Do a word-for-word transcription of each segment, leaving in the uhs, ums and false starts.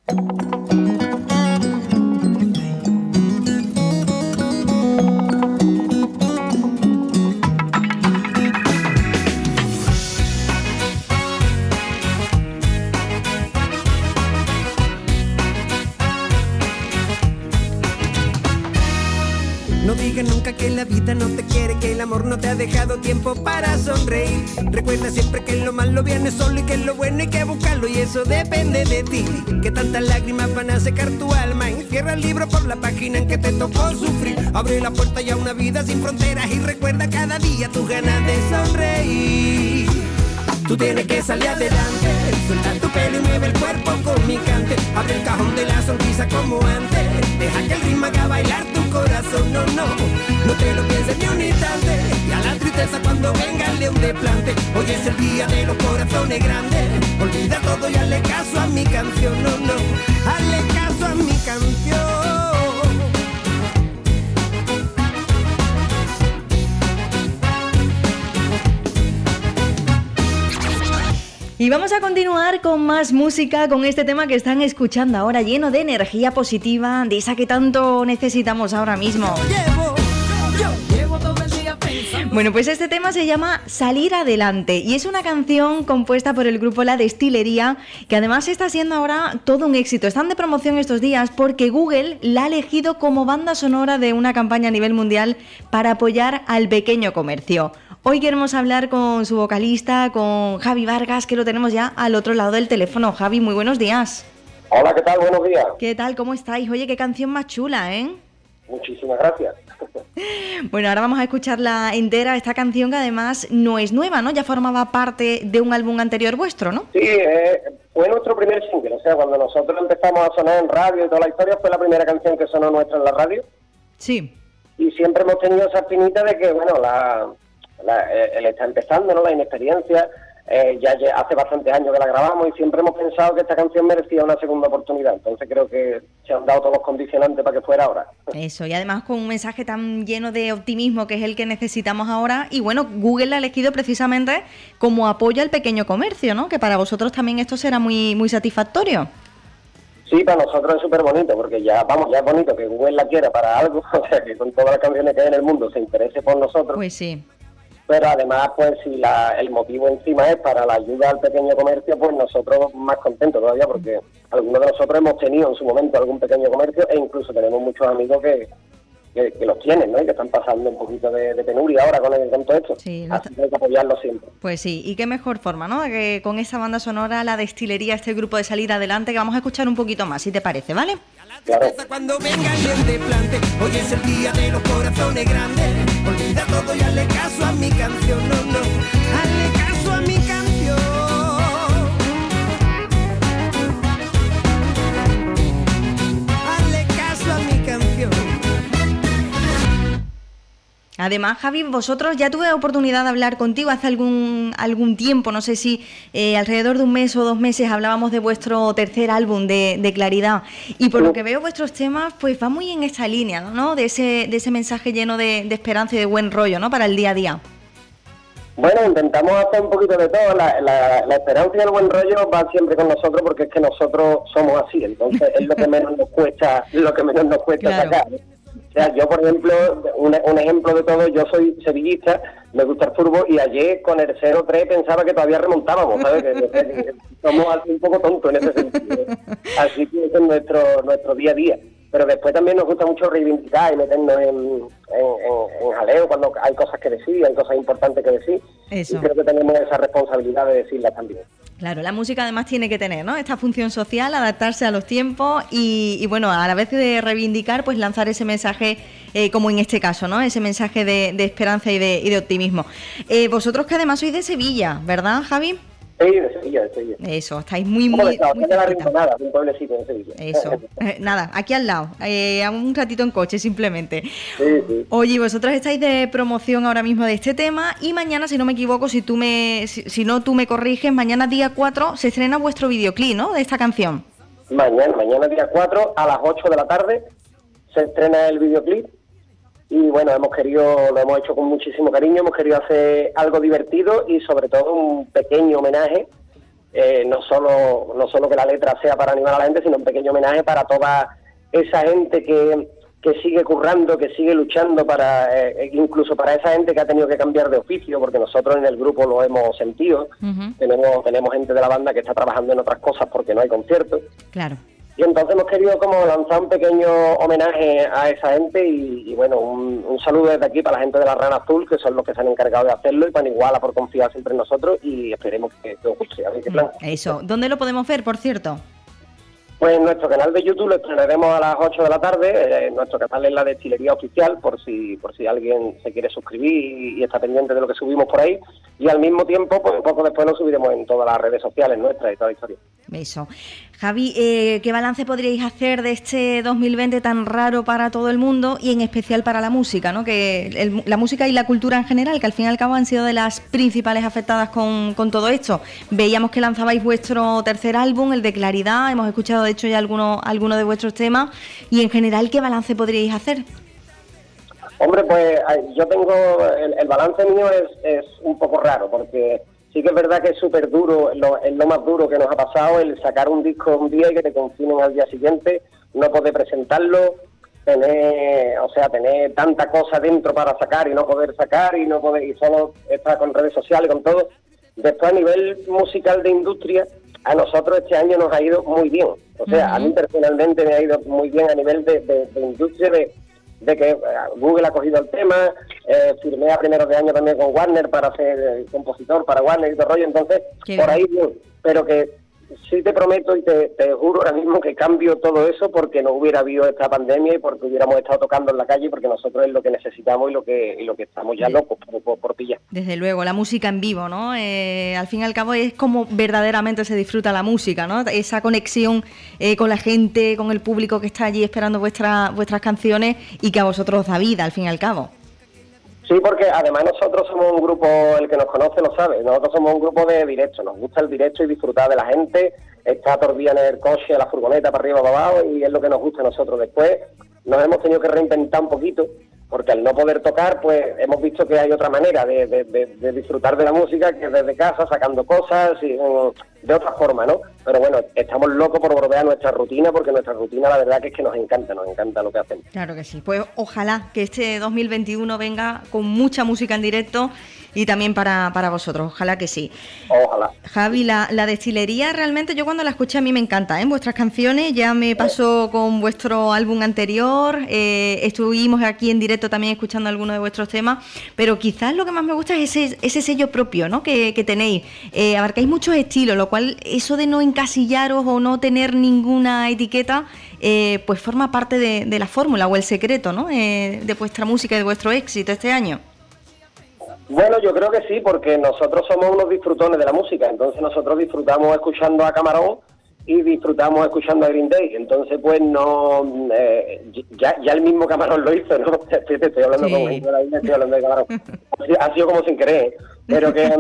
No digas nunca que la vida no te quiere, que el amor no te ha dejado tiempo para sonreír. Recuerda siempre que lo malo viene solo y que lo bueno hay que buscarlo y eso depende de ti. Que tantas lágrimas van a secar tu alma. Encierra el libro por la página en que te tocó sufrir. Abre la puerta ya a una vida sin fronteras y recuerda cada día tus ganas de sonreír. Tú tienes que salir adelante, suelta tu pelo y mueve el cuerpo con mi cante. Abre el cajón de la sonrisa como antes, deja que el ritmo haga bailar tu corazón. No, no, no te lo pienses ni un instante. Y a la tristeza cuando venga el león de plante. Hoy es el día de los corazones grandes. Olvida todo y hazle caso a mi canción. No, no, hazle caso a mi canción. Y vamos a continuar con más música, con este tema que están escuchando ahora, lleno de energía positiva, de esa que tanto necesitamos ahora mismo. Bueno, pues este tema se llama Salir Adelante y es una canción compuesta por el grupo La Destilería, que además está siendo ahora todo un éxito. Están de promoción estos días porque Google la ha elegido como banda sonora de una campaña a nivel mundial para apoyar al pequeño comercio. Hoy queremos hablar con su vocalista, con Javi Vargas, que lo tenemos ya al otro lado del teléfono. Javi, muy buenos días. Hola, ¿qué tal? Buenos días. ¿Qué tal? ¿Cómo estáis? Oye, qué canción más chula, ¿eh? Muchísimas gracias. Bueno, ahora vamos a escucharla entera, esta canción que además no es nueva, ¿no? Ya formaba parte de un álbum anterior vuestro, ¿no? Sí, eh, fue nuestro primer single, o sea, cuando nosotros empezamos a sonar en radio y toda la historia, fue la primera canción que sonó nuestra en la radio. Sí. Y siempre hemos tenido esa espinita de que, bueno, la... La, él está empezando, ¿no? La inexperiencia, eh, ya, ya hace bastantes años que la grabamos y siempre hemos pensado que esta canción merecía una segunda oportunidad, entonces creo que se han dado todos los condicionantes para que fuera ahora. Eso, y además con un mensaje tan lleno de optimismo que es el que necesitamos ahora, y bueno, Google la ha elegido precisamente como apoyo al pequeño comercio, ¿no? Que para vosotros también esto será muy, muy satisfactorio. Sí, para nosotros es súper bonito, porque ya, vamos, ya es bonito que Google la quiera para algo, o sea, que con todas las canciones que hay en el mundo se interese por nosotros. Pues sí. Pero además, pues si la, el motivo encima es para la ayuda al pequeño comercio, pues nosotros más contentos todavía, porque algunos de nosotros hemos tenido en su momento algún pequeño comercio e incluso tenemos muchos amigos que, que, que los tienen, ¿no? Y que están pasando un poquito de, de penuria ahora con, el, con todo esto. Sí, así está... que hay que apoyarlo siempre. Pues sí, y qué mejor forma, ¿no? Que con esa banda sonora, La Destilería, este grupo de Salir Adelante, que vamos a escuchar un poquito más, si te parece, ¿vale? Claro. Cuando venga el de plante, hoy es el día de los corazones grandes. Olvida todo y hazle caso a mi canción, no, no, hazle caso a mi canción. Hazle caso a mi canción. Además, Javi, vosotros ya tuve oportunidad de hablar contigo hace algún algún tiempo, no sé si eh, alrededor de un mes o dos meses hablábamos de vuestro tercer álbum de, de Claridad, y por lo que veo vuestros temas pues va muy en esta línea, ¿no? De ese de ese mensaje lleno de, de esperanza y de buen rollo, ¿no? Para el día a día. Bueno, intentamos hacer un poquito de todo. La, la, la esperanza y el buen rollo van siempre con nosotros porque es que nosotros somos así, entonces es lo que menos nos cuesta, lo que menos nos cuesta claro. sacar. O sea, yo, por ejemplo, un, un ejemplo de todo, yo soy sevillista, me gusta el fútbol y ayer con el cero tres pensaba que todavía remontábamos, ¿sabes? Que, que, que somos un poco tontos en ese sentido. Así que es nuestro, nuestro día a día. Pero después también nos gusta mucho reivindicar y meternos en, en, en, en jaleo cuando hay cosas que decir, hay cosas importantes que decir. Eso. Y creo que tenemos esa responsabilidad de decirlas también. Claro, la música además tiene que tener, ¿no? Esta función social, adaptarse a los tiempos y, y bueno, a la vez de reivindicar, pues lanzar ese mensaje, eh, como en este caso, ¿no? Ese mensaje de, de esperanza y de, y de optimismo. Eh, vosotros que además sois de Sevilla, ¿verdad, Javi? Sí, de Sevilla, de Sevilla. Eso, estáis muy, muy... Estado, muy de la Rinconada, un pueblecito de Sevilla. Eso, eh, nada, aquí al lado, eh, un ratito en coche simplemente. Sí, sí. Oye, vosotros estáis de promoción ahora mismo de este tema y mañana, si no me equivoco, si tú me, si, si no tú me corriges, mañana día cuatro se estrena vuestro videoclip, ¿no? De esta canción. Mañana, mañana día cuatro a las ocho de la tarde se estrena el videoclip. Y bueno, hemos querido, lo hemos hecho con muchísimo cariño, hemos querido hacer algo divertido y sobre todo un pequeño homenaje eh, no solo no solo que la letra sea para animar a la gente, sino un pequeño homenaje para toda esa gente que, que sigue currando, que sigue luchando, para eh, incluso para esa gente que ha tenido que cambiar de oficio, porque nosotros en el grupo lo hemos sentido. Uh-huh. tenemos tenemos gente de la banda que está trabajando en otras cosas porque no hay conciertos. Claro. Y entonces hemos querido como lanzar un pequeño homenaje a esa gente y, y bueno, un, un saludo desde aquí para la gente de la Rana Azul, que son los que se han encargado de hacerlo, y para Iguala por confiar siempre en nosotros, y esperemos que, que os guste. A ver qué plan. Eso. ¿Dónde lo podemos ver, por cierto? Pues en nuestro canal de YouTube lo estrenaremos a las ocho de la tarde. Eh, nuestro canal es la Destilería Oficial, por si por si alguien se quiere suscribir y, y está pendiente de lo que subimos por ahí. Y al mismo tiempo, pues un poco después lo subiremos en todas las redes sociales nuestras y toda la historia. Eso. Javi, eh, ¿qué balance podríais hacer de este dos mil veinte tan raro para todo el mundo y en especial para la música, ¿no? Que el, la música y la cultura en general, que al fin y al cabo han sido de las principales afectadas con, con todo esto. Veíamos que lanzabais vuestro tercer álbum, el de Claridad, hemos escuchado de hecho ya algunos algunos de vuestros temas, y en general, ¿qué balance podríais hacer? Hombre, pues yo tengo, el, el balance mío es, es un poco raro, porque sí que es verdad que es súper duro, lo, es lo más duro que nos ha pasado, el sacar un disco un día y que te confinen al día siguiente, no poder presentarlo, tener, o sea, tener tanta cosa dentro para sacar y no poder sacar y no poder, y solo estar con redes sociales, con todo. Después, a nivel musical de industria, a nosotros este año nos ha ido muy bien. O sea, uh-huh. a mí personalmente me ha ido muy bien a nivel de, de, de industria, de, de que Google ha cogido el tema, eh, firmé a primeros de año también con Warner para ser eh, compositor para Warner y todo rollo, entonces, Qué por bien. ahí bien. Pero que sí te prometo y te, te juro ahora mismo que cambio todo eso porque no hubiera habido esta pandemia y porque hubiéramos estado tocando en la calle, porque nosotros es lo que necesitamos y lo que y lo que estamos ya locos por, por, por pillar. Desde luego, la música en vivo, ¿no? Eh, al fin y al cabo es como verdaderamente se disfruta la música, ¿no? Esa conexión eh, con la gente, con el público que está allí esperando vuestra, vuestras canciones y que a vosotros os da vida, al fin y al cabo. Sí, porque además nosotros somos un grupo, el que nos conoce lo sabe, nosotros somos un grupo de directo, nos gusta el directo y disfrutar de la gente, estar todo el día en el coche, la furgoneta, para arriba, para abajo, y es lo que nos gusta a nosotros. Después nos hemos tenido que reinventar un poquito, porque al no poder tocar, pues hemos visto que hay otra manera de, de, de, de disfrutar de la música, que es desde casa, sacando cosas, y, de otra forma, ¿no? Pero bueno, estamos locos por volver a nuestra rutina, porque nuestra rutina la verdad que es que nos encanta, nos encanta lo que hacemos. Claro que sí, pues ojalá que este dos mil veintiuno venga con mucha música en directo y también para, para vosotros, ojalá que sí. Ojalá. Javi, la, la destilería realmente yo cuando la escuché a mí me encanta, ¿eh? Vuestras canciones, ya me pasó con vuestro álbum anterior, eh, estuvimos aquí en directo también escuchando algunos de vuestros temas, pero quizás lo que más me gusta es ese, ese sello propio, ¿no? que, que tenéis, eh, abarcáis muchos estilos, lo cual eso de no encasillaros o no tener ninguna etiqueta, eh, pues forma parte de, de la fórmula o el secreto, ¿no? Eh, de vuestra música y de vuestro éxito este año. Bueno, yo creo que sí, porque nosotros somos unos disfrutones de la música, entonces nosotros disfrutamos escuchando a Camarón y disfrutamos escuchando a Green Day, entonces pues no, eh, ya, ya el mismo Camarón lo hizo, ¿no? Estoy, estoy hablando sí. con gente de la isla, estoy hablando de Camarón, ha sido como sin querer, pero que,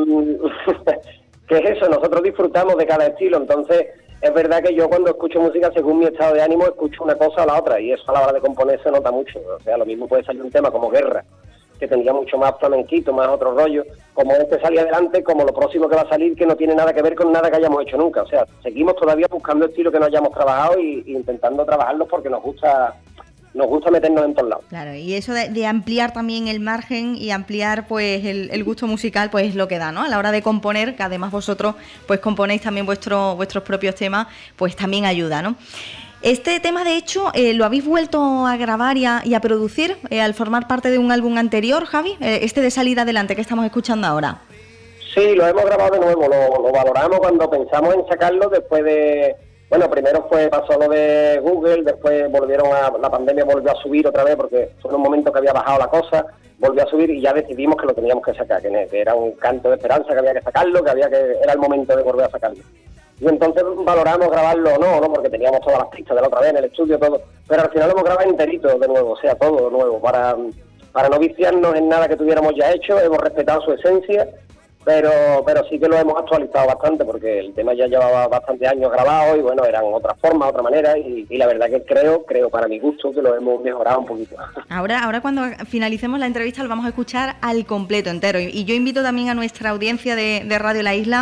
que es eso, nosotros disfrutamos de cada estilo, entonces es verdad que yo cuando escucho música según mi estado de ánimo escucho una cosa o la otra, y eso a la hora de componer se nota mucho, o sea, lo mismo puede salir un tema como Guerra, que tendría mucho más flamenquito, más otro rollo, como este salía adelante, como lo próximo que va a salir, que no tiene nada que ver con nada que hayamos hecho nunca. O sea, seguimos todavía buscando estilos que no hayamos trabajado y, y intentando trabajarlos porque nos gusta nos gusta meternos en todos lados. Claro, y eso de, de ampliar también el margen y ampliar pues el, el gusto musical, pues es lo que da, ¿no? A la hora de componer, que además vosotros pues componéis también vuestro, vuestros propios temas, pues también ayuda, ¿no? Este tema, de hecho, eh, lo habéis vuelto a grabar y a, y a producir eh, al formar parte de un álbum anterior, Javi, eh, este de Salir Adelante que estamos escuchando ahora. Sí, lo hemos grabado de nuevo, lo, lo valoramos cuando pensamos en sacarlo después de... Bueno, primero fue pasó lo de Google, después volvieron a... La pandemia volvió a subir otra vez porque fue en un momento que había bajado la cosa, volvió a subir y ya decidimos que lo teníamos que sacar, que, que era un canto de esperanza, que había que sacarlo, que había que era el momento de volver a sacarlo. Y entonces valoramos grabarlo o no, ¿no? Porque teníamos todas las pistas de la otra vez en el estudio, todo. Pero al final lo hemos grabado enterito de nuevo, o sea, todo de nuevo, para, para no viciarnos en nada que tuviéramos ya hecho, hemos respetado su esencia, pero pero sí que lo hemos actualizado bastante, porque el tema ya llevaba bastantes años grabado y bueno, eran otras formas, otra manera, y, y la verdad que creo, creo para mi gusto, que lo hemos mejorado un poquito. Ahora, ahora cuando finalicemos la entrevista lo vamos a escuchar al completo, entero, y yo invito también a nuestra audiencia de, de Radio La Isla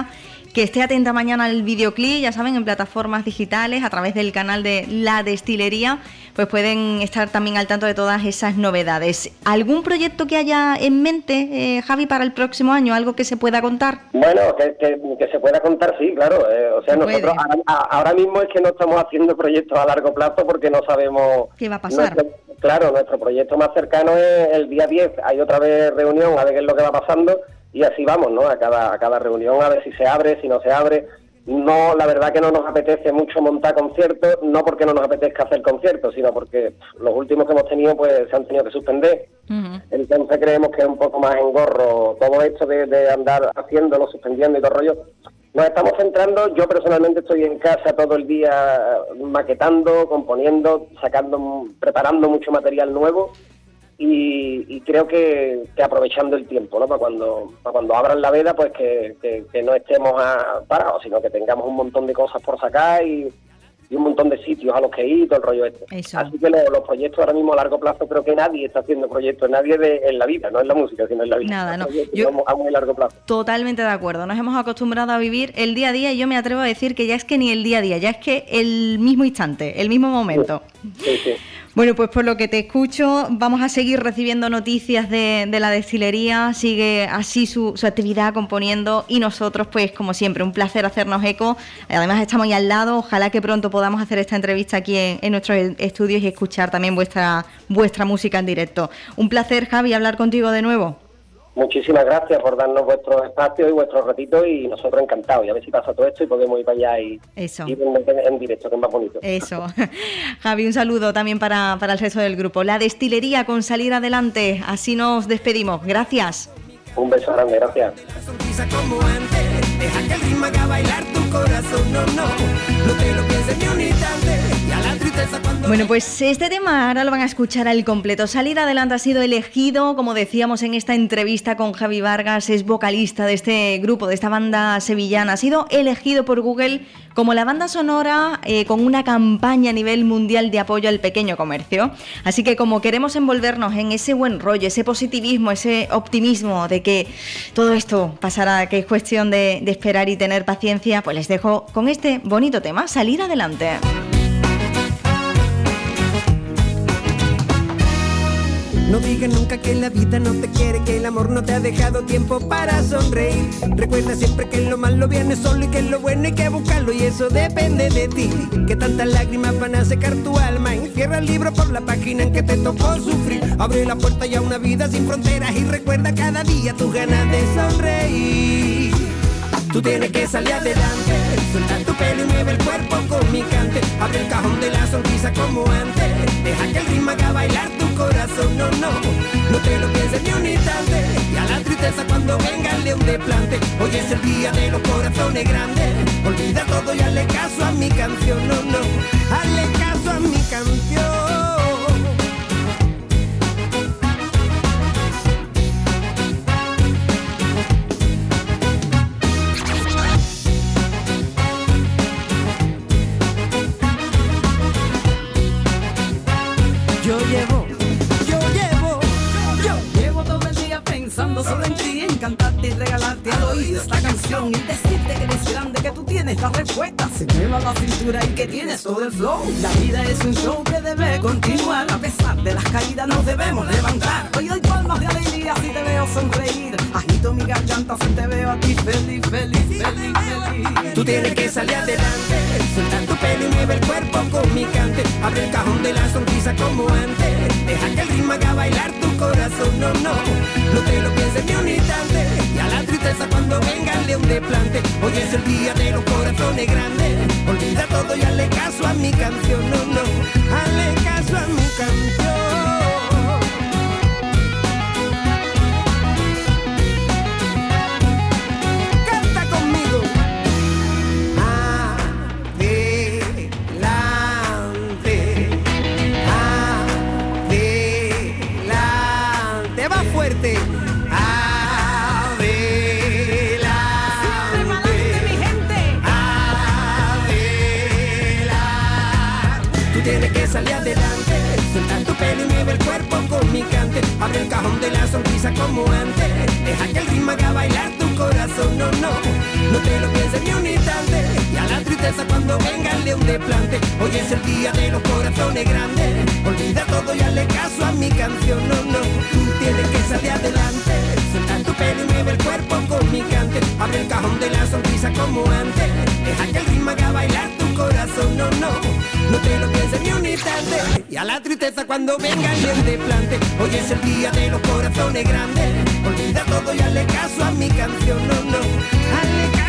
que esté atenta mañana al videoclip, ya saben, en plataformas digitales, a través del canal de La Destilería, pues pueden estar también al tanto de todas esas novedades. ¿Algún proyecto que haya en mente, eh, Javi, para el próximo año? ¿Algo que se pueda contar? Bueno, que, que, que se pueda contar, sí, claro. Eh, o sea, nosotros ahora, ahora mismo es que no estamos haciendo proyectos a largo plazo porque no sabemos... ¿Qué va a pasar? Nuestro, claro, nuestro proyecto más cercano es el día diez. Hay otra vez reunión, a ver qué es lo que va pasando, y así vamos, ¿no? A cada, a cada reunión, a ver si se abre, si no se abre. No, la verdad que no nos apetece mucho montar conciertos, no porque no nos apetezca hacer conciertos, sino porque los últimos que hemos tenido pues se han tenido que suspender. Uh-huh. Entonces creemos que es un poco más engorro todo esto de, de andar haciéndolo, suspendiendo y todo el rollo. Nos estamos centrando, yo personalmente estoy en casa todo el día maquetando, componiendo, sacando, preparando mucho material nuevo. Y, y creo que, que aprovechando el tiempo, ¿no? Para cuando para cuando abran la veda, pues que, que, que no estemos a, parados, sino que tengamos un montón de cosas por sacar y, y un montón de sitios a los que ir, todo el rollo este. Eso. Así que lo, los proyectos ahora mismo a largo plazo, creo que nadie está haciendo proyectos, nadie de, en la vida, no en la música, sino en la vida. Nada, no. Yo, a muy largo plazo. Totalmente de acuerdo. Nos hemos acostumbrado a vivir el día a día y yo me atrevo a decir que ya es que ni el día a día, ya es que el mismo instante, el mismo momento. Sí, sí. sí. Bueno, pues por lo que te escucho, vamos a seguir recibiendo noticias de, de la destilería, sigue así su, su actividad componiendo y nosotros, pues como siempre, un placer hacernos eco. Además estamos ahí al lado, ojalá que pronto podamos hacer esta entrevista aquí en, en nuestros estudios y escuchar también vuestra, vuestra música en directo. Un placer, Javi, hablar contigo de nuevo. Muchísimas gracias por darnos vuestros espacios y vuestros ratitos y nosotros encantados. Y a ver si pasa todo esto y podemos ir para allá y, Eso. y en, en directo, que es más bonito. Eso. Javi, un saludo también para, para el resto del grupo. La Destilería con Salir Adelante. Así nos despedimos. Gracias. Un beso grande, gracias. Sonrisa como antes, deja que el ritmo haga bailar tu corazón, no, no, no te lo pienses ni un instante, y a la tristeza cuando... Bueno, pues este tema ahora lo van a escuchar al completo. Salir Adelante ha sido elegido, como decíamos en esta entrevista con Javi Vargas, es vocalista de este grupo, de esta banda sevillana, ha sido elegido por Google como la banda sonora eh, con una campaña a nivel mundial de apoyo al pequeño comercio. Así que como queremos envolvernos en ese buen rollo, ese positivismo, ese optimismo de que todo esto pasará, que es cuestión de, de esperar y tener paciencia, pues les dejo con este bonito tema, Salir Adelante. No digas nunca que la vida no te quiere, que el amor no te ha dejado tiempo para sonreír. Recuerda siempre que lo malo viene solo y que lo bueno hay que buscarlo y eso depende de ti. Que tantas lágrimas van a secar tu alma. Encierra el libro por la página en que te tocó sufrir. Abre la puerta ya a una vida sin fronteras y recuerda cada día tus ganas de sonreír. Tú tienes que salir adelante, suelta tu pelo y mueve el cuerpo con mi cante. Abre el cajón de la sonrisa como antes, deja que el ritmo haga bailar tu corazón, no, no, no te lo pienses ni un instante. Y a la tristeza cuando venga el león de plante, hoy es el día de los corazones grandes. Olvida todo y hazle caso a mi canción, no, no, hazle caso a mi canción. Yo llevo, yo llevo, yo llevo todo el día pensando solo en ti, en cantarte y regalarte al oído esta canción y decirte que eres grande, que tú tienes la respuesta, se me va la cintura y que tienes todo el flow. La vida es un show que debe continuar, a pesar de las caídas nos debemos levantar. Hoy doy palmas de alegría si te veo sonreír, agito mi garganta si te veo a ti feliz, feliz, feliz, feliz. Tú tienes que salir adelante, suelta tu pelo y mueve el cuerpo con mi cante. Abre el cajón de la sonrisa como antes, deja que el ritmo haga bailar tu corazón, no, no, no te lo pienses ni un instante. Y a la tristeza cuando venga el león de plante, hoy es el día de los corazones grandes. Olvida todo y hazle caso a mi canción, no, no, hazle caso a mi canción. Fuerte, adelante, siempre para adelante, mi gente, adelante, tienes que salir adelante. Suelta tu pelo y mueve el cuerpo con mi cante. Abre el cajón de la sonrisa como antes. Deja que el ritmo haga bailar tu corazón, no, no. No te lo pienses ni un instante. Y a la tristeza cuando venga el león de plante. Hoy es el día de los corazones grandes. Olvida todo y hazle caso a mi canción, no, no. Tú tienes que salir adelante. Suelta tu pelo y mueve el cuerpo con mi cante. Abre el cajón de la sonrisa como antes. Deja que el ritmo haga bailar tu corazón, no, no. No te lo pienses ni un instante. Y a la tristeza cuando venga el león de plante. Hoy es el día de los corazones grandes. Olvida todo y hazle caso a mi canción, no, no. Hazle caso.